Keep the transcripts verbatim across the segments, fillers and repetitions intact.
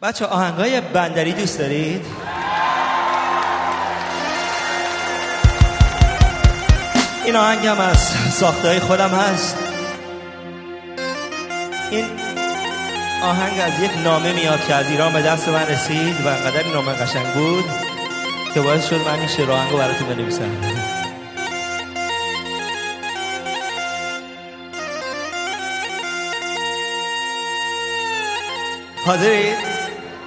بچه آهنگای بندری دوست دارید؟ این آهنگ هم از ساختهای خودم هست. این آهنگ از یک نامه میاد که از ایران به دست من رسید و انقدر این نامه قشنگ بود که باعث شد من این شعر آهنگو براتون بنویسم. حاضرید؟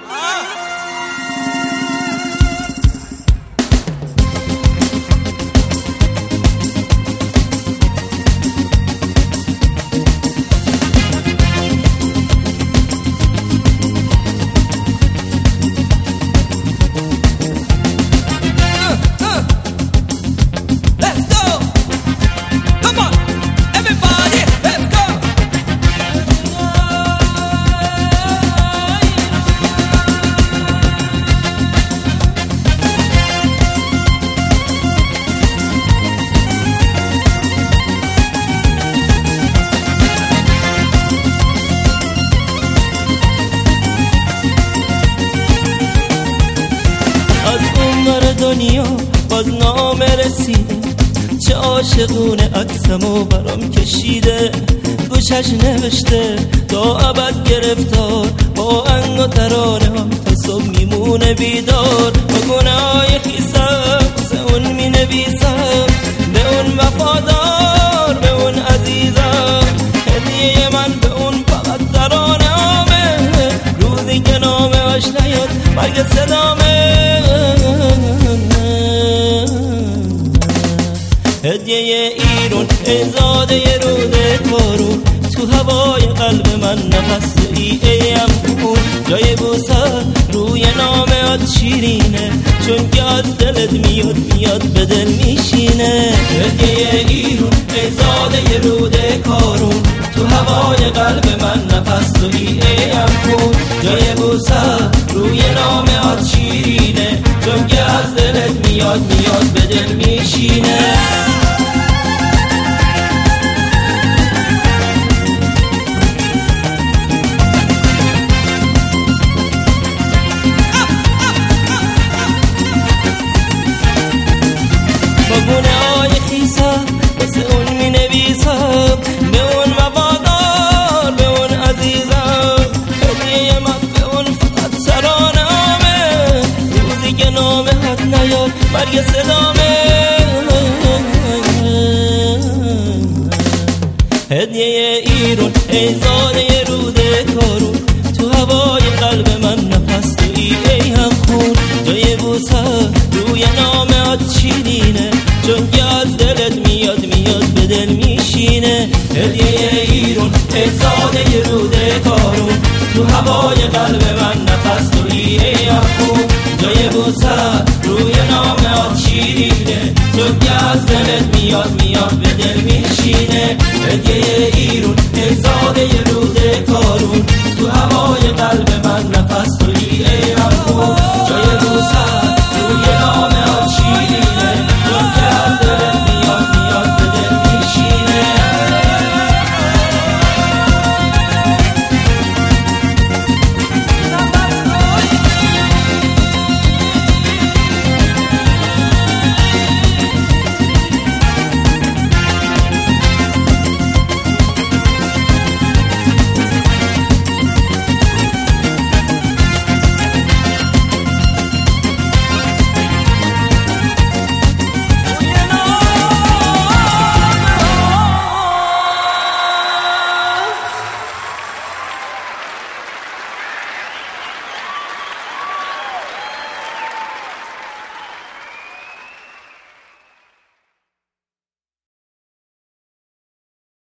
دنیا باز نامه رسیده، چه عاشقونه عکسمو برام کشیده، گوشش نوشته تا ابد گرفتار، با انگ و ترانه ها تا صبح میمونه بیدار، با گناهای خیسم واسه اون می نویسم، به اون وفادار به اون عزیزم، هدیه من به اون فقط ترانه هامه، روزی که نامه هاش نیاد مرگ صدامه، هدیه ایرون ازاده روده کارون، تو هوای قلب من نفس ای ایم خون، جای بوسه روی نامه شیرینه، چون که از دلت میاد میاد به دل میشینه، هدیه ایرون ازاده روده کارون، تو هوای قلب من نفس ای ایم خون، جای بوسه روی نامه شیرینه، چون که از دلت میاد میاد به دل میشینه. گناهای خیسم واسه اون می نویسم، به اون وفادار به اون عزیزم، هدیه من به اون فقط ترانه هامه، روزی که نامه حد نیاد مرگ صدامه، هدیه ایرون ایزاده روده کارون، تو هوای قلب من نفس توی ای هم خون، جای بوسه روی نامه شیرینه، چون که از دلت میاد میاد به دل میشینه، هدیه ایرون ازاده روده کارون، تو هوای قلب من نفس توی ای هم خون، جای بوسه روی نامه شیرینه، چون که از دلت میاد میاد به دل میشینه، هدیه ایرون ازاده روده کارون، تو هوای قلب من